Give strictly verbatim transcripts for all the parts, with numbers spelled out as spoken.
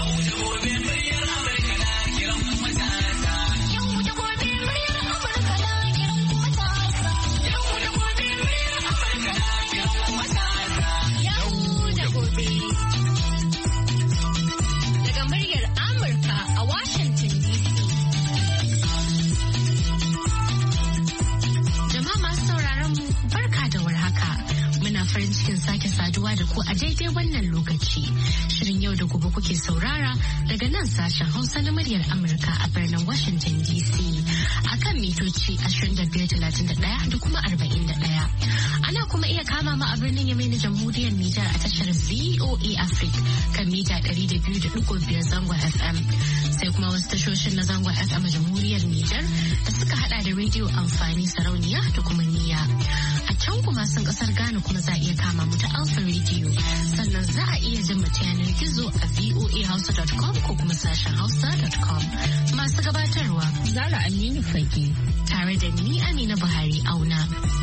Kuke saurara daga nan sashen Hausa na muryar Amurka a birnin Washington D C akan mitoci ashirin da biyar talatin da ɗaya da kuma arba'in da ɗaya. Ana kuma iya kama ma a birnin Yamai na Jamhuriyar Nijar a tashar V O A Africa kan mita ɗari da biyu da ɗigo biyar zangon F M. Sai kuma wasu tashoshin na zangon F M a Jamhuriyar Nijar da suka hada da rediyo amfani sarauniya da kuma niyya. A can kuma sun kasar Ghana kuma za a iya kama mu ta Alpha Radio. Sannan za a iya jin mu ta yanar gizo a v o a hausa dot com ko kuma sashen hausa dot com. Masu gabatarwa Zara Aminu Fage tare da ni Amina Buhari Auna.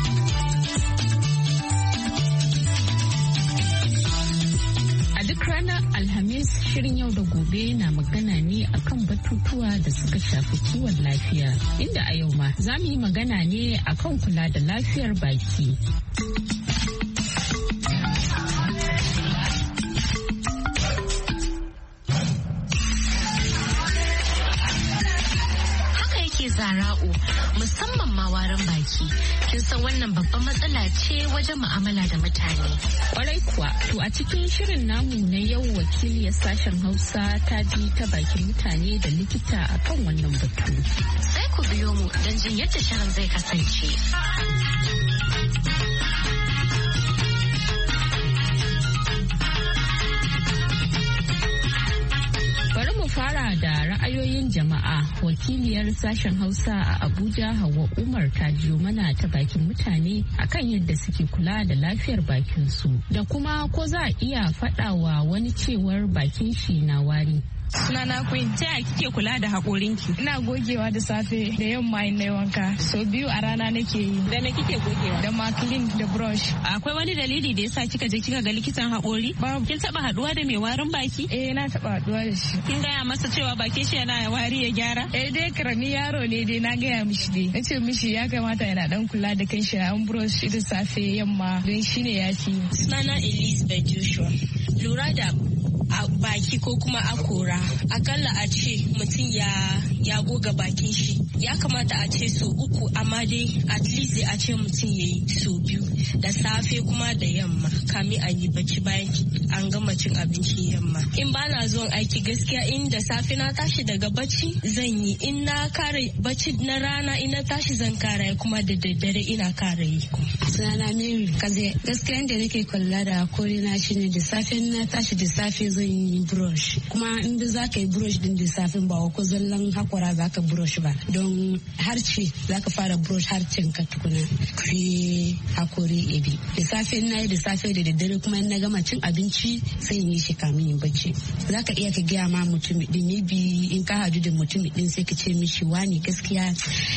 A duk ranar Alhamis shirin yau da gobe na magana ne akan batutuwa da suka shafi kiwon lafiya, inda a yau ma za mu yi magana ne akan kula da lafiyar baki. Zara'u musamman ma warin baki kin san wannan babban matsala ce wajen mu'amala da mutane. Kwarai kuwa to a cikin shirin namu na yau wakiliyar sashen Hausa ta ji ta bakin mutane da likita akan wannan batu. Sai ku biyo mu don jin yadda shirin zai kasance. Fara da ra'ayoyin jama'a. Wakiliyar sashen Hausa a Abuja Hauwa Umar ta jiyo mana ta bakin mutane akan yadda suke kula da lafiyar bakinsu da kuma ko za a iya faɗawa wani cewar bakin shi na wari. Sunana Queen. Ta yaya kike kula da haƙorinki? Ina gogewa da safe da yamma in nayi wanka. So biyu a rana nake yi. Da me kike gogewa? Da maclean da brush. Akwai wani dalili da yasa kika je kika ga likitan haƙori? Babu. Kin taba haduwa da mai warin baki? Eh na taba haduwa da shi. Kin gaya masa cewa bakin shi yana wari ya gyara? Eh dai karami yaro ne dai na gaya mishi dai. Nace mishi ya kamata yana dan kula da kanshi an brush da safe yamma don shine ya fi. Sunana Elizabeth Joshua. Lura da a baki ko kuma akora akalla a ce mutum ya ya goga bakin shi ya kamata a ce so uku amma dai at least a ce mutum ya yi so biyu da safe kuma da yamma kamin a yi bacci bayan an gama cin abincin yamma. In ba na zuwan aiki gaskiya in da safe na tashi daga bacci zan yi, in na kare bacci na rana ina tashi zan kara kuma da daddare ina kara yi. Sunana Mary Kaze. Gaskiya inda nake kula da hakori na shine da safe na tashi da safe zan yi brush, kuma inda za ka yi brush din da safe ba ko zallan hakora za ka brush ba, don harce za ka fara brush harcen ka tukuna sai hakori ebi. Da safe na yi da safe da daddare kuma in na gama cin abinci sai in yi shi kamin yin bacci. Za ka iya ka gaya ma mutum din maybe in ka hadu da mutum din sai ka ce mishi wani gaskiya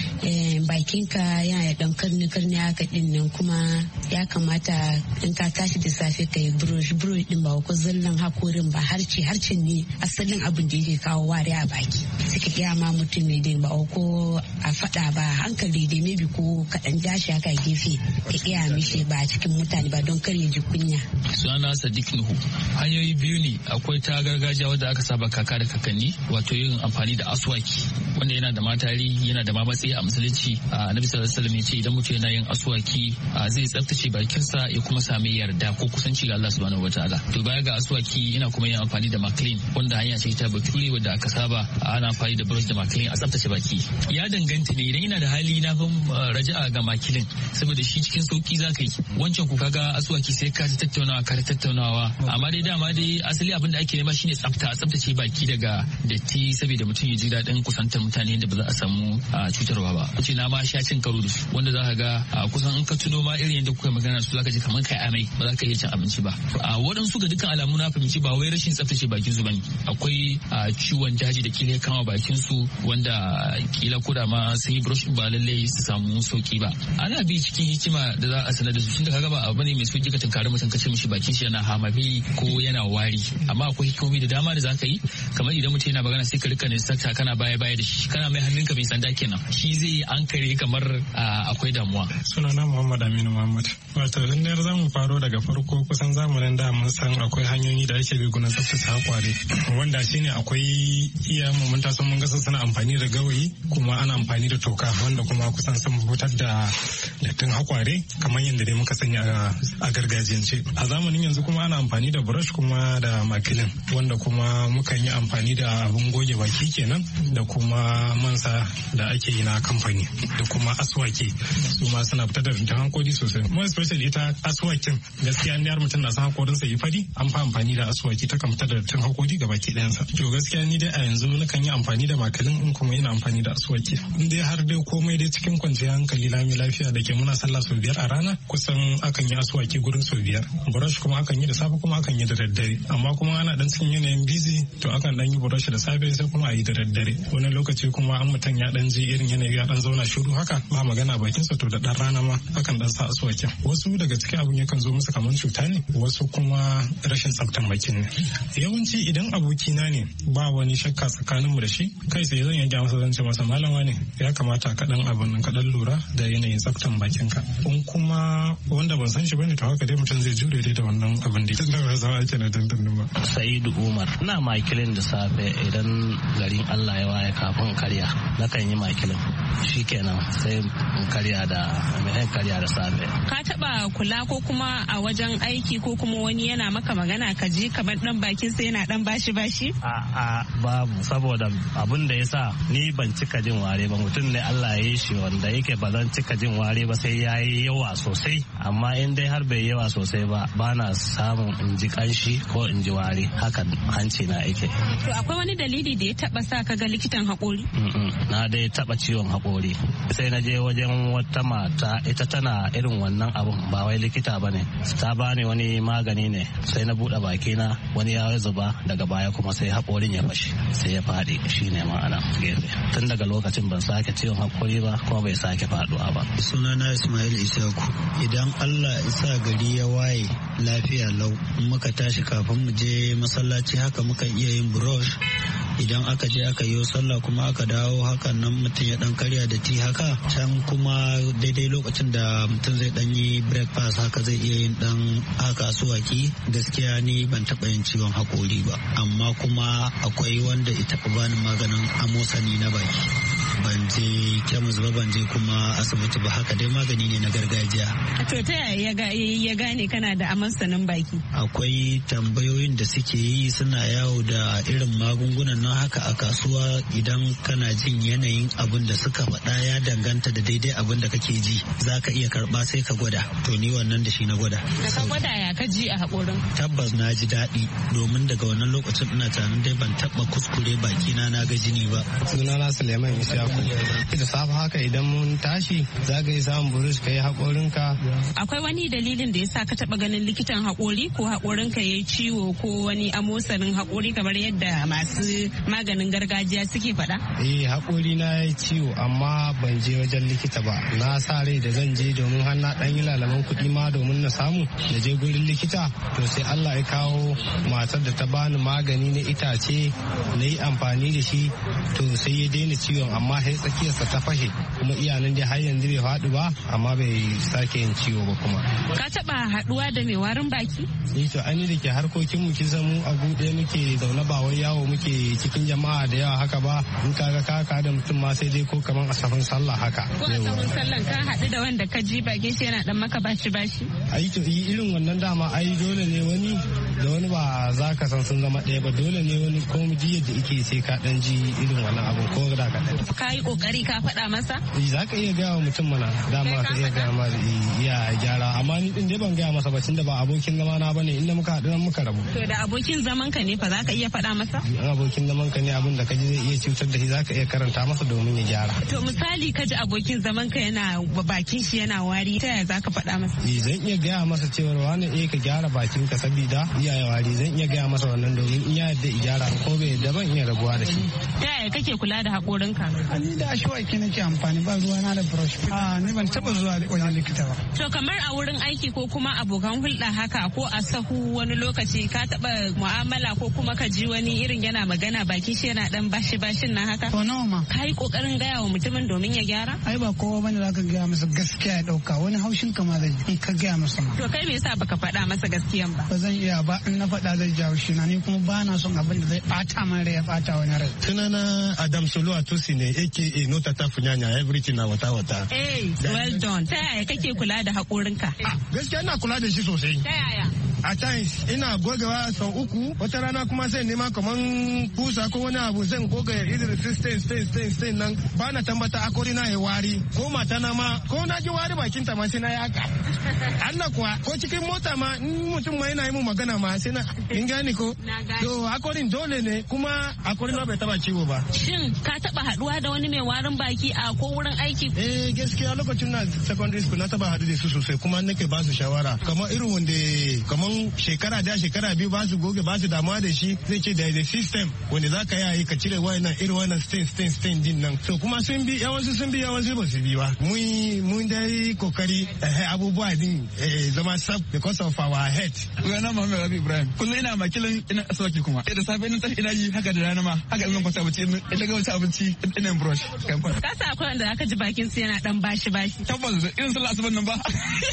bakinka yana da dan karni karni haka din nan, kuma ya kamata in ka tashi da safe ka yi brush. Brush din ba ko zallan hakorin ba, harce harcen ne asalin abin da yake kawo wari a baki. Sai ka gaya ma mutum ne din ba ko a faɗa ba, hankali dai maybe ko kaɗan jashi haka gefe ka iya mishi ba cikin mutane ba don kar ya ji kunya. Sunana Sadiq Nuhu. Hanyoyi biyu ne, akwai ta gargajiya wadda aka saba kaka da kakanni, wato yin amfani da aswaki wanda yana da matari yana da mamatsayi a musulunci. Annabi sallallahu alaihi wasallam ya ce idan mutum yana yin aswaki zai tsaftace bakinsa ya kuma sami yarda ko kusanci ga Allah subhanahu wataala. To baya ga aswaki ina kuma yin amfani da maclean wanda hanya ce ta bature wadda aka saba ana amfani da brush da maclean a tsaftace baki. Ya danganta ne, idan yana da hali na fin raja'a ga maclean saboda shi cikin sauki zaka yi. Wancan ku kaga aswaki sai ka tattaunawa ka tattaunawa, amma dai dama dai asali abin da ake nema shine tsafta, tsaftace baki daga datti saboda mutum ya ji daɗin kusantar mutane da ba za a samu cutarwa ba. Wace na ma sha cin karo da su wanda za ka ga kusan in ka tuno ma irin yadda kuka magana su za ka ji kamar kai amai ba za ka iya cin abinci ba. A waɗansu ga dukkan alamu na fahimci ba wai rashin tsaftace bakin su bane, akwai ciwon daji da kila ya kama bakin su wanda kila ko da ma sun yi brush ba lallai su samu sauki ba. Ana bi cikin hikima da za a sanar da su tunda kaga ba abu ne mai sauki ka tunkari mutum ka ce mishi bakin shi yana hamabi ko yana wari, amma akwai hikimomi da dama da za ka yi, kamar idan mutum yana magana sai ka rika ne sakta kana baya baya da shi kana mai hannunka mai sanda kenan, shi zai an kare kamar akwai damuwa. Sunana Muhammad Aminu Muhammad. Wato lallai za mu faro daga farko, kusan zamanin da mun san akwai hanyoyi da ake bi gurin tsaftace hakware, wanda shine akwai iya mu mun taso mun ga suna amfani da gawayi kuma ana amfani da toka, wanda kuma kusan sun fitar da dattin hakware kamar yadda dai muka sani a gargajiyance. A zamanin yanzu kuma ana amfani da brush kuma da makilin, wanda kuma mukan yi amfani da abun goge baki kenan da kuma mansa da ake yi na kamfani da kuma aswaki, su ma suna fitar da dattin hankali sosai. More especially ita aswakin gaskiya ne har mutum na san hakorin sa yi fari, an fa amfani da aswaki ta kan fitar da dattin hakori ga baki ɗayansa. To gaskiya ni dai a yanzu nakan yi amfani da makilin in kuma ina amfani da aswaki. In dai har dai komai dai cikin kwanciyar hankali lami lafiya da ke muna sallah sau biyar a rana, kusan akan yi aswaki gurin sau biyar. Brush kuma akan yi da safe kuma akan yi da daddare. Amma kuma ana dan cikin yanayin busy to akan dan yi brush da safe sai kuma a yi da daddare. Wani lokaci kuma an mutum ya dan ji irin yanayi ya dan zauna shiru haka ba magana bakinsa to da dan rana ma akan dan sa aswakin. Wasu daga cikin abun yakan zo musu kamar cuta ne, wasu kuma rashin tsaftan bakin ne. Yawanci idan abokina ne ba wani shakka tsakaninmu da shi, kai sai zan yanke masa zance masa malama ne ya kamata ka dan abun nan ka dan lura da yanayin tsaftan bakinka. In kuma wanda ban san shi bane to haka dai mutum zai jure dai da wannan abin da tun da ba zama ake na dandan ba. Sa'idu Umar, ina makilin da safe idan garin Allah ya waye kafin karya nakan yi makilin, shikenan sai in karya da mai karya da safe. Ka taba kula ko kuma a wajen aiki ko kuma wani yana maka magana ka ji kamar dan bakin sa yana dan bashi bashi? A a babu, saboda abin da yasa ni ban cika jin ware ba, mutum ne Allah ya yi shi wanda yake ba zan cika jin ware ba sai yayi yawa sosai, amma in dai har bai yawa sosai ba bana samun in ji kanshi ko in ji ware, haka hanci na yake. To akwai wani dalili da ya taba sa ka ga likitan haƙori? Na dai taba ciwon haƙori, sai na je wajen wata mata ita tana irin wannan abun, ba wai likita bane, ta bani wani magani ne sai na buɗe baki na wani ya zuba, daga baya kuma sai haƙorin ya fashe sai ya faɗi, shine ma'ana gefe. Tun daga lokacin ban sake ciwon haƙori ba kuma bai sake faɗuwa ba. Sunana Ismail Isaku. Idan Allah isa gari ya waye lafiya lau, muka tashi kafin mu je masallaci haka muka iya yin brush. Idan aka je aka yi sallah kuma aka dawo hakan nan mutum ya dan karya da ti haka, can kuma daidai lokacin da mutum zai dan yi breakfast haka zai iya yin dan haka suwaki. Gaskiya ni ban taba yin ciwon haƙori ba, amma kuma akwai wanda ita bani maganin amosani na baki. Ban je kemis ba, ban je kuma asibiti ba, haka dai magani ne na gargajiya. To ta yaya ya gane kana da amosanin baki? Akwai tambayoyin da suke yi, suna yawo da irin magungunan nan haka a kasuwa. Idan kana jin yanayin abin da suka faɗa ya danganta da daidai abin da kake ji, za ka iya karɓa sai ka gwada. To ni wannan da shi na gwada. Da ka gwada ya ka ji a haƙorin? Tabbas na ji daɗi, domin daga wannan lokacin ina tunanin dai ban taɓa kuskure bakina na ga jini ba. Sunana Suleiman Ishaku. Da safe haka idan mun tashi za ka yi samun burush ka yi haƙorinka. Akwai wani dalilin da ya sa ka taɓa ganin likitan haƙori ko haƙorinka ya yi ciwo ko wani amosanin haƙori kamar yadda masu maganin gargajiya suke faɗa? Eh, haƙori na ya yi ciwo amma ban je wajen likita ba. Na sa rai da zan je domin har na ɗan yi lalaman kuɗi ma domin na samu na je gurin likita. To sai Allah ya kawo matar da ta bani magani na itace na yi amfani da shi, to sai ya daina ciwon, amma sai tsakiyarsa ta fashe kuma iyanan dai har yanzu bai faɗi ba, amma bai sake yin ciwo ba kuma. Ka taɓa haɗuwa da mai warin baki? Eh to ani da ke harkokin mu kin mu a buɗe muke zaune, ba wai yawo muke cikin jama'a da yawa haka ba. In ka ga kaka da mutum ma sai dai ko kaman a safin sallah haka. Ko a safin sallah ka haɗu da wanda ka ji bakin shi yana dan maka bashi bashi? Ai to irin wannan dama ai dole ne wani da wani ba za ka san sun zama ɗaya ba dole ne wani komiji yadda ike sai ka dan ji irin wannan abu ko da ka dan ka yi kokari ka faɗa masa za ka iya gaya wa mutum mana dama ka iya gaya masa iya gyara amma ni din dai ban gaya masa ba tunda ba abokin zama na bane inda muka haɗu muka rabu to da abokin zaman ka ne fa za ka iya faɗa masa in abokin zaman ka ne abin da ka ji zai iya cutar da shi za ka iya karanta masa domin ya gyara to misali ka ji abokin zaman ka yana bakin shi yana wari ta yaya za ka faɗa masa zan iya gaya masa cewa wani eh ka gyara bakin ka saboda iyaye wari zan iya gaya masa wannan domin in ya yadda gyara ko bai yadda ban iya rabuwa da shi ta yaya kake kula da haƙorinka ni da ashwaki nake amfani ba ruwa na da brush a ni ban taba zuwa wajen likita ba to kamar a wurin aiki ko kuma abokan hulɗa haka ko a sahu wani lokaci ka taba mu'amala ko kuma ka ji wani irin yana magana baki shi yana dan bashi bashin nan haka to nawa ma kai kokarin gaya wa mutumin domin ya gyara ai ba kowa bane zaka gaya masa gaskiya ya dauka wani haushin ka ma zai in ka gaya masa ma to kai me yasa baka faɗa masa gaskiyan ba ba zan iya ba in na faɗa zai jawo shi na ni kuma ba na son abin da zai bata man rai ya bata wani rai sunana Adam Solo Atusi ne aka no tata funyanya everything na wata wata eh well done ta yaya kake kula da haƙorinka gaskiya ina kula da shi sosai ta yaya a times ina gogewa sau uku wata rana kuma sai nema kaman kusa ko wani abu zan goga irin stain stain stain stain nan ba na tambata akori na ya wari ko mata na ma ko na ji wari bakin ta ma sai na yaka Allah kuwa ko cikin mota ma in mutum ma yana yi mu magana ma sai na in gani ko to akorin dole ne kuma akori na bai taba ciwo ba shin ka taba haduwa da wani mai warin baki a ko wurin aiki eh gaskiya lokacin na secondary school na taba hadu da su sosai kuma nake ba su shawara kamar irin wanda kamar shekara da shekara biyu ba su goge ba su damuwa da shi zai ce da system wanda za ka yi ka cire wayannan irin wannan stain stain stain din nan so kuma sun bi yawansu sun bi yawansu ba su bi ba mun mun dai kokari abubuwa din zama sab because of our head Rana Muhammad Rabi Ibrahim kullum ina makilin ina aswaki kuma da safe ina tashi ina yi haka da rana ma haka zan kwanta abinci ina ga wata abinci ina brush ka sa akwai wanda aka ji bakin su yana dan bashi bashi tabbas irin sallah asuban nan ba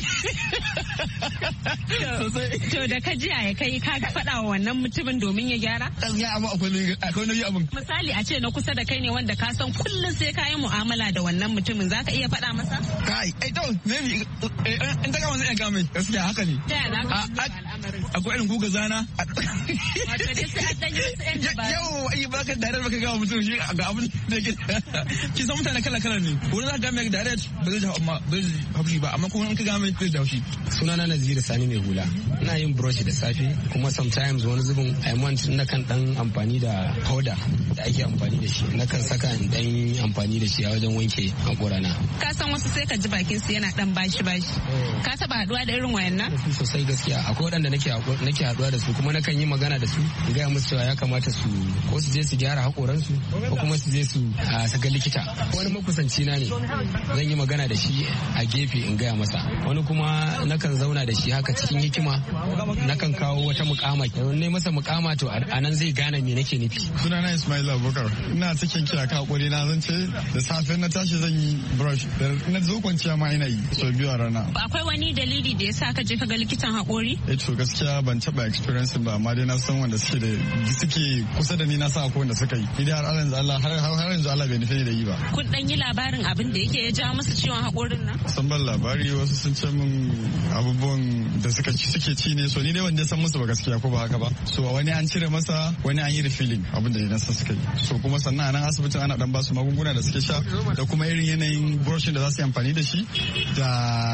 to da ka ji ya kai ka faɗa wa wannan mutumin domin ya gyara ya amma akwai akwai nauyi abin misali a ce na kusa da kai ne wanda ka san kullum sai ka yi mu'amala da wannan mutumin zaka iya faɗa masa kai eh to maybe in ta gama zai ga mai gaskiya haka ne akwai irin guga zana wato dai sai an danyi wasu yan dabaru yau ai ba ka direct baka ga mutum shi ga abin da yake ki san mutane kala kala ne wani za ka ga mai direct ba zai jawo amma ba zai haushi ba amma kuma in ka ga mai zai jawo shi sunana Naziru Sani mai hula ina yin brush da safe kuma sometimes wani zubin I want na kan dan amfani da powder da ake amfani da shi na kan saka in dan amfani da shi a wajen wanke hakorana ka san wasu sai ka ji bakin su yana dan bashi bashi ka taba haduwa da irin wayannan sosai gaskiya akwai wadanda nake nake haduwa da su kuma na kan yi magana da su in ga musu cewa ya kamata su ko su je su gyara hakoran su ko kuma su je su saka likita wani makusanci na ne zan yi magana da shi a gefe in gaya masa wani kuma na kan zauna da shi haka cikin hikima na kan kawo wata mukama ne masa mukama to a nan zai gane me nake nufi sunana Ismail Abubakar ina cikin kira ka hakuri na zan ce da safe na tashi zan yi brush da na zo kwanciya ma ina yi so biyu a rana akwai wani dalili da yasa ka je ka ga likitan hakori eh to gaskiya ban taba experience ba amma dai na san wanda suke da suke kusa da ni na san akwai wanda suka yi idan har yanzu Allah har har yanzu Allah bai nufi da yi ba kun dan yi labarin abin da yake ya ja musu ciwon hakorin nan san ban labari wasu sun ce min abubuwan da suka ci suke ci ne so ni dai wanda san musu ba gaskiya ko ba haka ba so wani an cire masa wani an yi refilling abin da na san suka yi so kuma sannan a nan asibitin ana dan ba su magunguna da suke sha da kuma irin yanayin brushing da za su yi amfani da shi da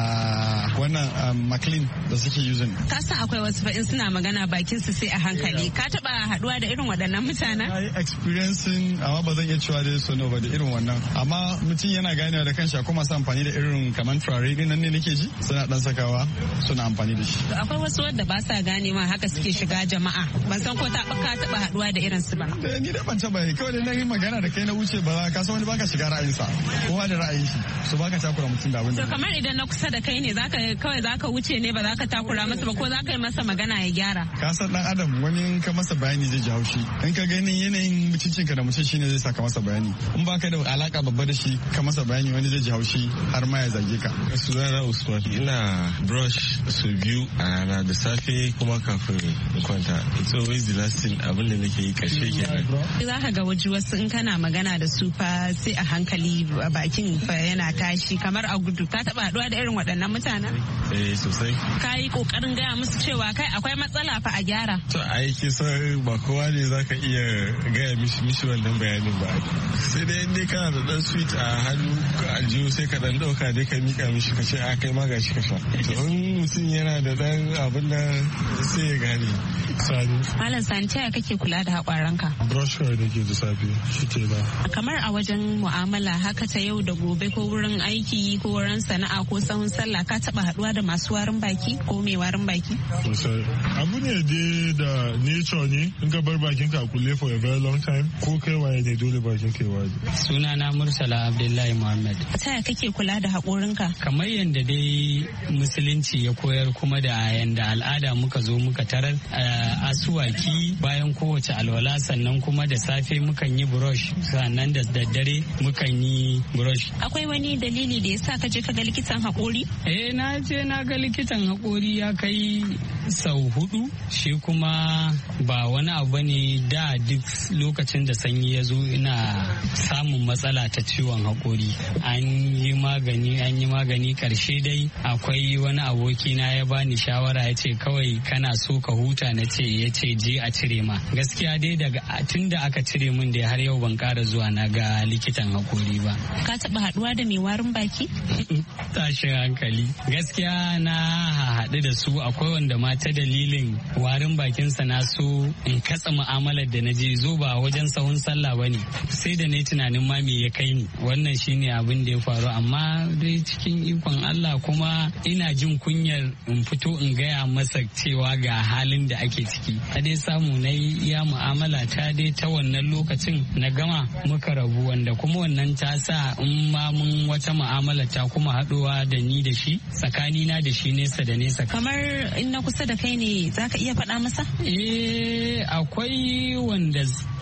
wannan maclean da suke using ka san akwai wasu fa in suna magana bakin su sai a hankali ka taba haduwa da irin waɗannan mutanen ai experiencing amma ba zan iya cewa dai so no ba da irin wannan amma mutum yana ganewa da kanshi akwai masu amfani da irin kaman turare din nan ne nake ji suna dan sakawa suna amfani da shi akwai wasu wanda ba sa gane ma haka suke shiga jama'a ban san ko ta ka taba haduwa da irin su ba ni da ban taba kawai da na yi magana da kai na wuce ba ka san wani baka shiga ra'ayinsa kowa da ra'ayin shi so baka takura mutum da abin da to kamar idan na kusa da kai ne zaka kawai zaka wuce ne ba zaka takura masa ba ko zaka yi masa magana ya gyara ka san dan adam wani in ka masa bayani zai ji haushi in ka ganin yanayin mutuncin ka da mutum shine zai saka masa bayani in baka da alaka babba da shi ka masa bayani wani zai ji haushi har ma ya zage ka sunana Usman ina brush su biyu a rana da safe kuma kafin kwanta it's always the last thing abin da nake yi karshe kenan za zaka ga waje wasu in kana magana da su fa sai a hankali bakin fa yana tashi kamar a gudu. Ka taba haduwa da irin waɗannan mutanen? Eh sosai. Ka yi kokarin gaya musu cewa kai akwai matsala fa a gyara. To ai kisan ba kowa ne zaka iya gaya mishi mishi wannan bayanin ba. Sai dai in dai kana da dan sweet a hannu ka aljihu sai ka dan dauka dai ka mika mishi ka ce a kai ma gashi ka sha. To in mutum yana da dan abin nan sai ya gane. Sani. Malam Sani ta kake kula da haƙwaranka? Brush hair da ke da safe shi ke ba. Kamar a wajen mu'amala haka ta yau da gobe ko wurin aiki ko wurin sana'a ko sahun sallah ka taba haduwa da masu warin baki ko mai warin baki? Sosai. Abu ne dai da nature ne in ka bar bakin ka kulle for a very long time ko kai waye ne dole bakin ka waje. Sunana Murtala Abdullahi Muhammad. Ta yaya kake kula da haƙorinka? Kamar yadda dai musulunci ya koyar kuma da yanda al'ada muka zo muka tarar asuwaki bayan kowace alwala sannan kuma da safe mukan yi brush sannan da daddare mukan yi brush. Akwai wani dalili da yasa ka je ka ga likitan haƙori? Eh na je na ga likitan haƙori ya kai sau hudu shi kuma ba wani abu ne da duk lokacin da sanyi ya zo ina samun matsala ta ciwon haƙori. An yi magani an yi magani karshe dai akwai wani aboki na ya bani shawara ya ce kawai kana so ka huta na ce ya ce je a cire ma. Gaskiya dai daga tun da aka cire min da har yau ban ƙara zuwa na ga likitan haƙori ba. Ka taɓa haɗuwa da mai warin baki? Tashin hankali. Gaskiya na haɗu da su akwai wanda ma ta dalilin warin bakinsa na so in katsa mu'amalar da na je zo ba wajen sahun sallah ba ne. Sai da na yi tunanin ma me ya kai ni. Wannan shine abin da ya faru amma dai cikin ikon Allah kuma ina jin kunyar in fito in gaya masa cewa ga halin da ake ciki. A dai samu na yi iya mu'amala ta dai ta wannan lokacin na gama muka rabu wanda kuma wannan ta sa in ma mun wata mu'amala ta kuma haɗuwa da ni da shi tsakanina da shi nesa da nesa. Kamar in na kusa da kai ne za ka iya faɗa masa? Eh akwai wanda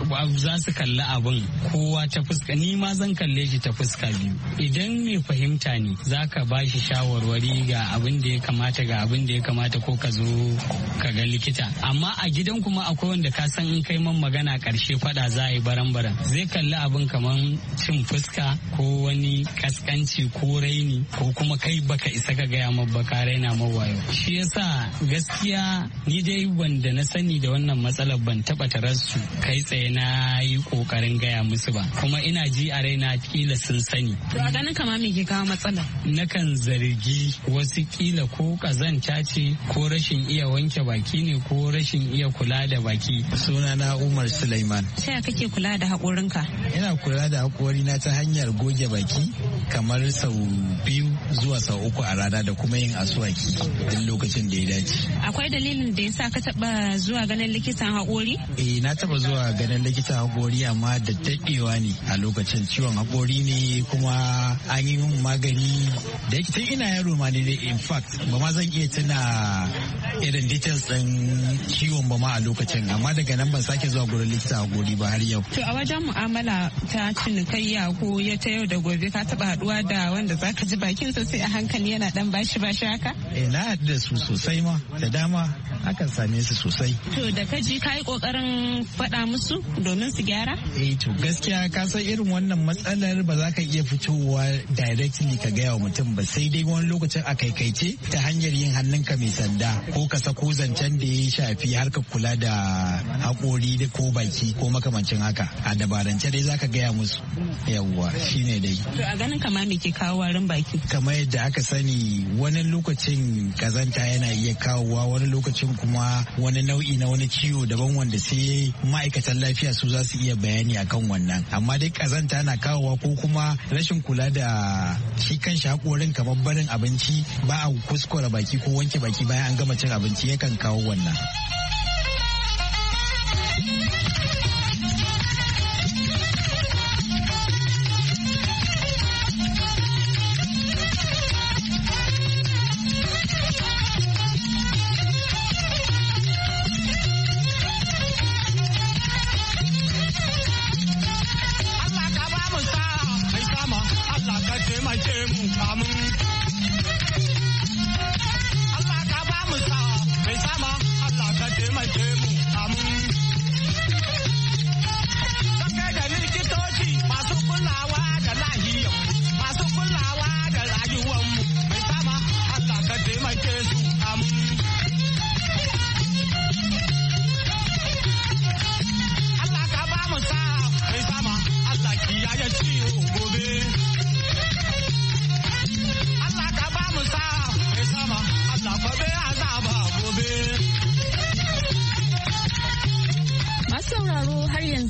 za su kalli abin kowa ta fuska ni ma zan kalle shi ta fuska biyu. Idan mai fahimta ne za ka ba shi shawarwari ga abin da ya kamata ga abin da ya kamata ko ka zo ka ga likita. Amma a gidan kuma akwai wanda ka san in kai man magana karshe fada za a yi baran-baran. Zai kalli abin kamar cin fuska ko wani kaskanci ko raini ko kuma kai baka isa ka gaya ma baka raina mawayo. Shi yasa gaskiya ni dai wanda na sani da wannan matsalar ban taba tarar su kai tsaye na yi kokarin gaya musu ba. Kuma ina ji a raina kila sun sani. To a ganin kama me ke kawo matsala? Nakan zargi wasu kila ko kazanta ce ko rashin iya wanke baki ne ko rashin iya kula da baki. Sunana Umar Sulaiman. Ta yaya kake kula da haƙorinka? Ina kula da haƙorina ta hanyar goge baki kamar sau biyu zuwa sau uku a rana da kuma yin asuwaki duk lokacin da ya dace. Akwai dalilin da yasa ka taba zuwa ganin likitan haƙori? Eh na taba zuwa ganin likitan haƙori amma da daɗewa ne a lokacin ciwon haƙori ne kuma an yi min magani da yake tun ina yaro ma ne in fact ba ma zan iya tuna irin details ɗin ciwon ba ma a lokacin amma daga nan ban sake zuwa gurin likitan haƙori ba har yau. To a wajen mu'amala ta cinikayya ko ya ta yau da gobe ka taba haɗuwa da wanda zaka ji bakin sa sai a hankali yana dan bashi bashi haka? Eh na haɗu da su sosai ma da dama akan same su sosai. To da ka ji ka yi kokarin faɗa musu domin su gyara? Eh to gaskiya ka san irin wannan matsalar ba za ka iya fitowa directly ka gaya wa mutum ba sai dai wani lokacin a kaikaice ta hanyar yin hannunka mai sanda ko ka sako zancen da ya shafi harkar kula da haƙori da ko baki ko makamancin haka a dabarance dai za ka gaya musu yawwa shine dai. To a ganin kama me ke kawo warin baki? Kamar yadda aka sani wani lokacin kazanta yana iya kawowa wani lokacin kuma wani nau'i na wani ciwo daban wanda sai ma'aikatan lafiya su za su iya bayani akan wannan amma dai kazanta na kawowa ko kuma rashin kula da shi kan haƙorin kamar barin abinci ba a kuskura baki ko wanke baki bayan an gama cin abinci yakan kawo wannan.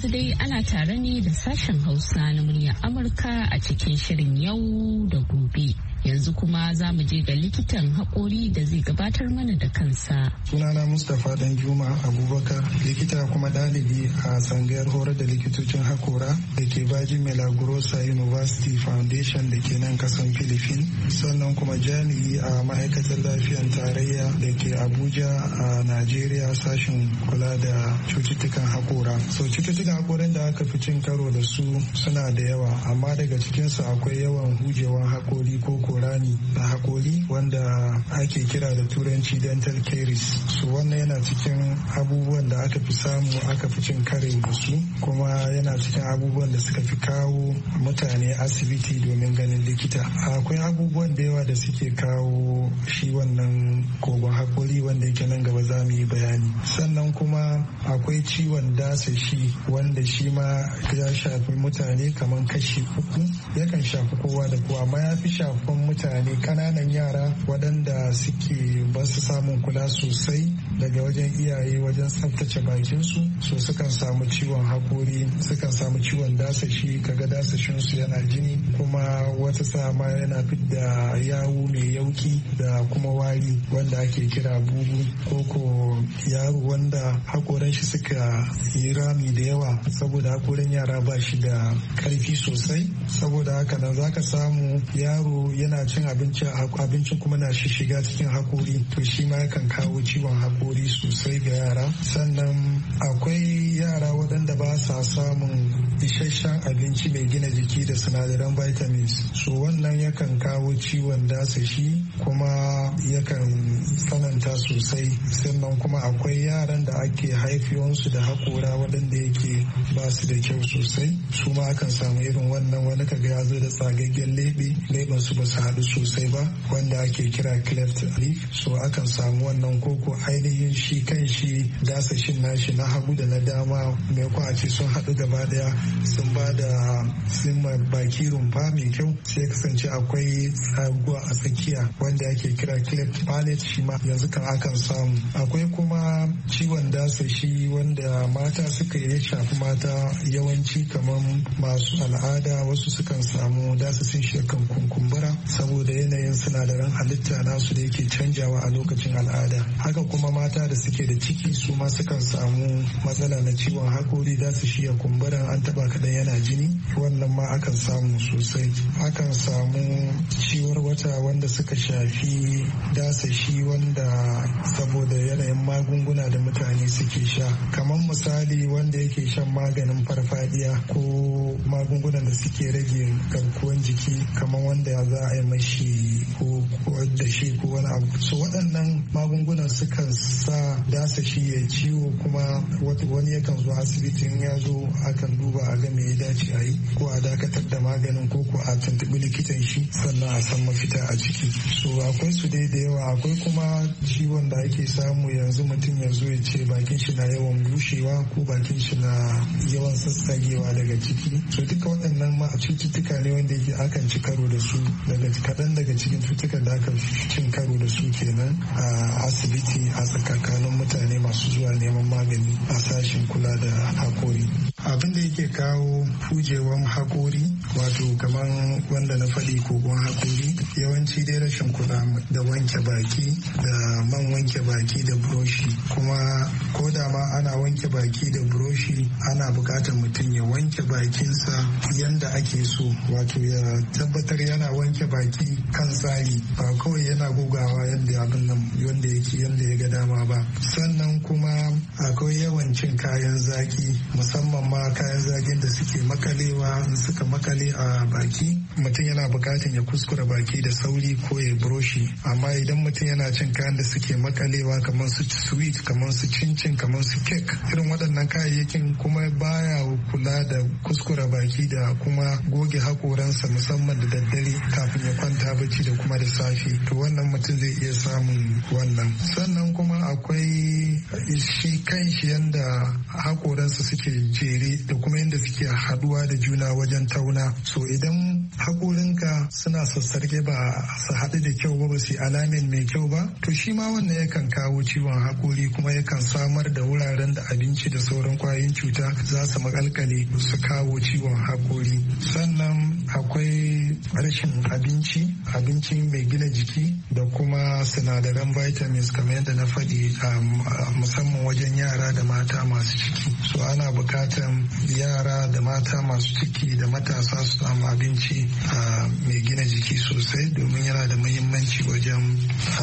yanzu dai ana tare ne da sashen Hausa na muryar Amurka a cikin shirin yau da gobe. Yanzu kuma za mu je ga likitan haƙori da zai gabatar mana da kansa. Sunana Mustapha Danjuma Abubakar, likita kuma ɗalibi a tsangayar horar da likitocin haƙora da ke Baji Milagrosa University Foundation da ke nan kasan Philippines. Sannan kuma jami'i a ma'aikatar lafiyar tarayya da ke Abuja a Najeriya sashen kula da cututtukan haƙora. So cututtukan haƙorin da aka fi cin karo da su suna da yawa, amma daga cikinsu akwai yawan hujewan haƙori ko rani na hakori wanda ake kira da turanci dental caries. So wannan yana cikin abubuwan da aka fi samu aka fi cin kare da su, kuma yana cikin abubuwan da suka fi kawo mutane asibiti domin ganin likita. Akwai abubuwan da yawa da suke kawo shi wannan kogon hakori wanda yake nan gaba za mu yi bayani. Sannan kuma akwai ciwon dasashi wanda shi ma ya shafi mutane kamar kashi uku, yakan shafi kowa da kowa, amma ya fi shafan mutane kananan yara waɗanda suke ba su samun kula sosai daga wajen iyaye wajen tsaftace bakinsu, so sukan samu ciwon hakori, sukan samu ciwon dasashi, kaga dasashinsu yana jini, kuma wata sama yana fidda yawu mai yauki da kuma wari wanda ake kira bugu, koko yaro wanda hakoran shi suka yi rami da yawa saboda hakoran yara ba shi da karfi sosai. Saboda haka nan zaka samu yaro yana cin abinci abincin kuma na shi shiga cikin hakori, to shi ma yakan kawo ciwon hakori sosai ga yara. Sannan akwai yara waɗanda ba sa samun isasshen abinci mai gina jiki da sinadaran vitamins, so wannan yakan kawo ciwon dasashi kuma yakan tsananta sosai. Sannan kuma akwai yaran da ake haifiwansu da hakora waɗanda yake ba su da kyau sosai, su ma akan samu irin wannan, wani kaga ya zo da tsagaggen lebe, leɓen su ba su haɗu sosai ba wanda ake kira cleft lip, so akan samu wannan, koko ainihin shi kan shi dasashin nashi na hagu da na dama mai kwa ce sun haɗu gaba daya sun ba da sun baki rumfa mai kyau, sai kasance akwai tsaguwa a tsakiya wanda ake kira cleft palate, shi ma yanzu kan akan samu. Akwai kuma ciwon dasashi wanda mata suka yi shafi mata yawanci kamar masu al'ada, wasu sukan samu dasashin shi kan kunkumbura saboda yanayin sinadaran halitta nasu da yake canjawa a lokacin al'ada. Haka kuma mata da suke da ciki su ma sukan samu matsala na ciwon hakori, za su shiya kumburan an taba kadan yana jini, wannan ma akan samu sosai. Akan samu ciwar wata wanda suka shafi dasashi wanda saboda yanayin magunguna da mutane suke sha, kamar misali wanda yake shan maganin farfadiya ko magungunan da suke rage garkuwan jiki, kamar wanda za a yi mashi ko da shi ko wani abu. So waɗannan magungunan sukan sa dasashi ya ciwo, kuma wani yakan zo asibitin ya zo akan duba a ga me ya dace a yi, ko a dakatar da maganin ko ko a tuntuɓi likitan shi sannan a san mafita a ciki. So akwai su dai da yawa. Akwai kuma ciwon da ake samu yanzu mutum ya zo ya ce bakin shi na yawan bushewa ko bakin shi na yawan sassagewa daga ciki. So duka waɗannan ma cututtuka ne wanda yake akan ci karo da su, daga kaɗan daga cikin cututtukan da aka cin karo da su kenan a asibiti a tsakanin mutane masu zuwa neman magani a sashen kula da hakori. Abin da yake kawo fujewan hakori wato kamar wanda na faɗi kogon hakori, yawanci dai rashin kula da wanke baki da man wanke baki da buroshi, kuma ko da ma ana wanke baki da buroshi ana buƙatar mutum ya wanke bakinsa yanda ake so, wato ya tabbatar yana wanke baki kan tsari, ba kawai yana gogawa yadda abin nan wanda yake yanda ya ga dama ba. Sannan kuma akwai yawan cin kayan zaki, musamman ma kayan zakin da suke makalewa, in suka makale a baki mutum yana bukatan ya kuskura baki da sauri ko ya buroshi. Amma idan mutum yana cin kayan da suke makalewa kamar su sweet, kamar su cincin, kamar su cake, irin waɗannan kayayyakin, kuma baya kula da kuskura baki da kuma goge hakoransa musamman da daddare kafin ya kwanta bacci da kuma da safe, to wannan mutum zai iya samun wannan. Sannan kuma akwai akwai shi kan shi yanda hakoransu suke jere da kuma yanda suke haduwa da juna wajen tauna. So idan hakorinka suna sassarge ba su haɗu da kyau ba ba su alamin mai kyau ba, to shi ma wannan yakan kawo ciwon hakori kuma yakan samar da wuraren da abinci da sauran kwayoyin cuta za su makalkale su kawo ciwon hakori. Sannan akwai rashin abinci abinci mai gina jiki da kuma sinadaran vitamins kamar yadda na faɗi musamman wajen yara da mata masu ciki. So ana bukatan yara da mata masu ciki da matasa su samu abinci mai gina jiki sosai domin yana da muhimmanci wajen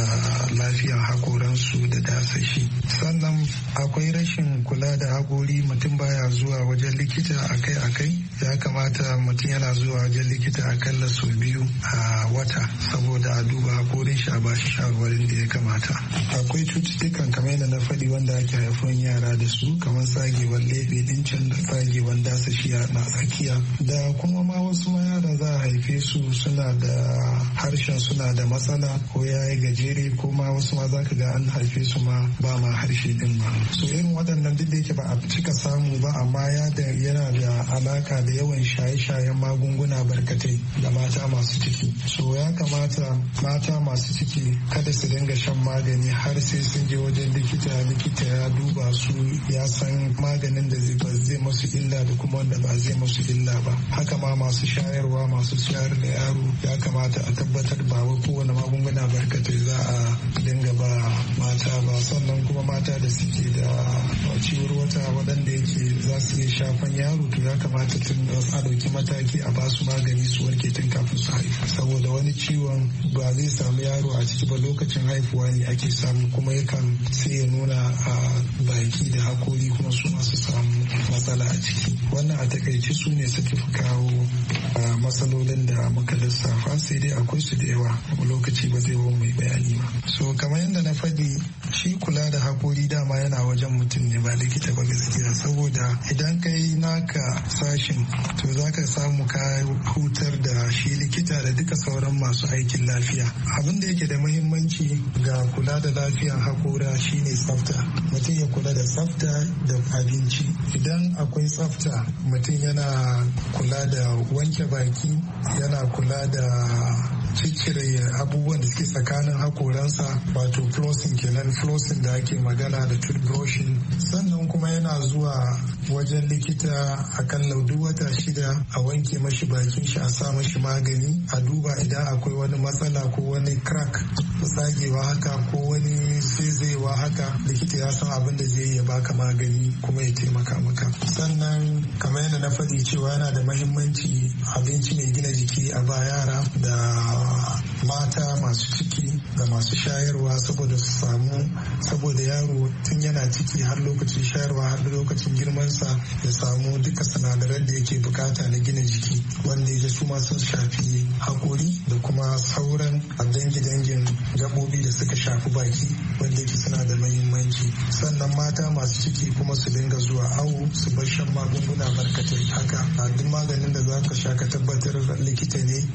lafiyar hakoransu da dasashi. Sannan akwai rashin kula da hakori, mutum baya zuwa wajen likita akai-akai. Ya kamata mutum yana zuwa wajen likita akalla sau biyu a wata saboda a duba hakorin shi a bashi shawarwarin da ya kamata. Akwai cututtukan kamar yadda na faɗi wanda ake haifan yara da su kamar tsagewar lebe din can da tsagewar dasashi na tsakiya, da kuma ma wasu ma yara za a haife su suna da harshen suna da matsala ko ya yi gajere, ko ma wasu ma za ka ga an haife su ma ba ma harshe din ma. So irin waɗannan duk da yake ba a cika samu ba, amma ya da yana da alaka da yawan shaye-shayen magunguna barkatai da mata masu ciki. So ya kamata mata masu ciki kada su dinga shan magani har sai sun je wajen likita, likita ya duba su ya san maganin da zai masu illa da kuma wanda ba zai masu illa ba. Haka ma masu shayarwa, masu shayar da yaro ya kamata a tabbatar ba wa kowane magunguna barkatai za a dinga ba mata ba. Sannan kuma mata da suke da ciwon wata waɗanda yake za su iya shafan yaro, to ya kamata tun da a ɗauki mataki a ba su magani su warke tun kafin su haifu, saboda wani ciwon ba zai samu yaro a ciki ba, lokacin haifuwa ne ake samu, kuma yakan sai ya nuna a baki da hakori kuma su masu samu matsala a ciki. Wannan a takaice su ne suke fi kawo matsalolin da muka lissafa, sai dai akwai su da yawa lokaci ba zai mai bayani ba. So kamar yadda na faɗi, shi kula da hakori dama yana wajen mutum ne ba likita ba gaskiya, saboda idan ka yi naka sashin to za ka samu ka hutar da shi likita da duka sauran masu aikin lafiya. Abin da yake da muhimmanci ga kula da lafiyar hakora shine tsafta. Mutum ya kula da tsafta da abinci. Idan akwai tsafta, mutum yana kula da wanke baki, yana kula da ciccire abubuwan da suke tsakanin hakoransa, wato flossing kenan, flossing da ake magana da toothbrushing. Sannan kuma yana zuwa wajen likita akalla duk wata shida a wanke mashi bakin shi, a sa mashi magani, a duba idan akwai wani matsala ko wani crack tsagewa haka ko wani zaizayewa haka, likita ya san abin da zai ya baka magani kuma ya taimaka maka. Sannan kamar yadda na faɗi cewa yana da mahimmanci abinci mai gina jiki a ba yara da mata masu ciki da masu shayarwa, saboda su samu saboda yaro tun yana ciki har lokacin shayarwa har lokacin girmansa ya samu duka sinadaran da yake bukata na gina jiki, wanda ya su ma sun shafi hakori da kuma sauran dangi-dangin gaɓoɓi da suka shafi baki, wanda yake suna da mahimmanci. Sannan mata masu ciki kuma su dinga zuwa awo, su bar shan magunguna barkatai haka. A duk maganin da za ka sha ka tabbatar likita ne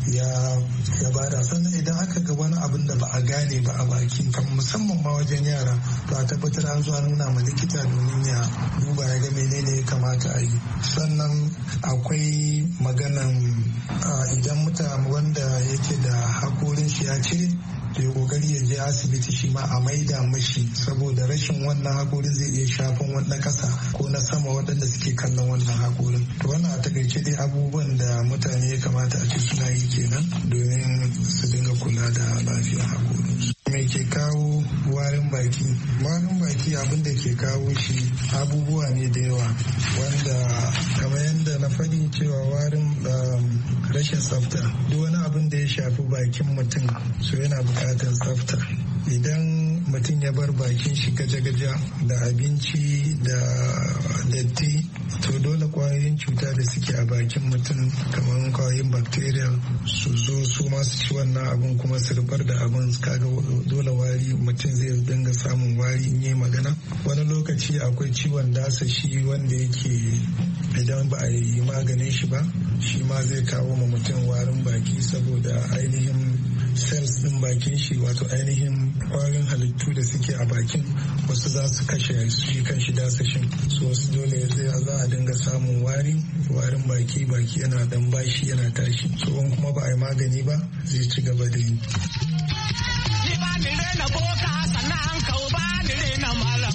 ya bada. Sannan idan aka ga wani abin da ba a gane ba a baki, kamar musamman ma wajen yara, ba a tabbatar an zuwa nuna ma likita domin ya duba ya ga menene ya kamata a yi. Sannan akwai maganan idan mutane wanda yake da hakorin shi ya cire, to ya kokari ya je asibiti shi ma a maida mashi, saboda rashin wannan hakorin zai iya shafan wani kasa ko na sama waɗanda suke kallon wannan hakorin. To wannan a takaice dai abubuwan da mutane ya kamata a ce suna yi kenan domin su dinga kula da lafiyar hakorin. Me ke kawo warin baki? Warin baki abin da ke kawo shi abubuwa ne da yawa, wanda kamar yadda na faɗi cewa warin rashin tsafta, duk wani abin da ya shafi bakin mutum so yana buƙatar tsafta. Idan mutum ya bar bakin shi gaja-gaja da abinci da datti, to dole kwayoyin cuta da suke a bakin mutum kamar kwayoyin bacteria su zo su masu ci wannan abin kuma su rubar da abin, kaga dole wari mutum zai dinga samun wari in yi magana. Wani lokaci akwai ciwon dasashi wanda yake idan ba a yi maganin shi ba, shi ma zai kawo ma mutum warin baki, saboda ainihin cells din bakin shi wato ainihin kwayoyin halittu da suke a bakin wasu za su kashe shi kan shi dasashin su wasu dole za a dinga samun wari warin baki baki yana dan bashi yana tashi so kuma ba a yi magani ba zai ci gaba da yi. Ni ba ni rena boka sannan kau ba ni rena malam.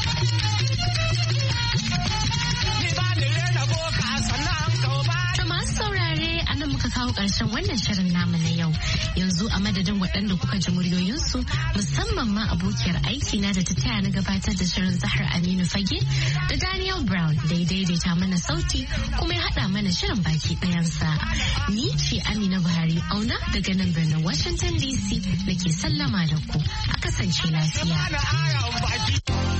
Ni ba ni rena boka sannan kau ba. To masu saurare anan muka kawo ƙarshen wannan shirin namu na yau. Yanzu a madadin waɗanda kuka ji muryoyinsu musamman ma abokiyar aiki na da ta taya na gabatar da shirin Zahar Aminu Fage da Daniel Brown da ya daidaita mana sauti kuma ya haɗa mana shirin baki ɗayansa. Ni ce Amina Buhari Auna daga nan birnin Washington D C da ke sallama da ku a kasance lafiya.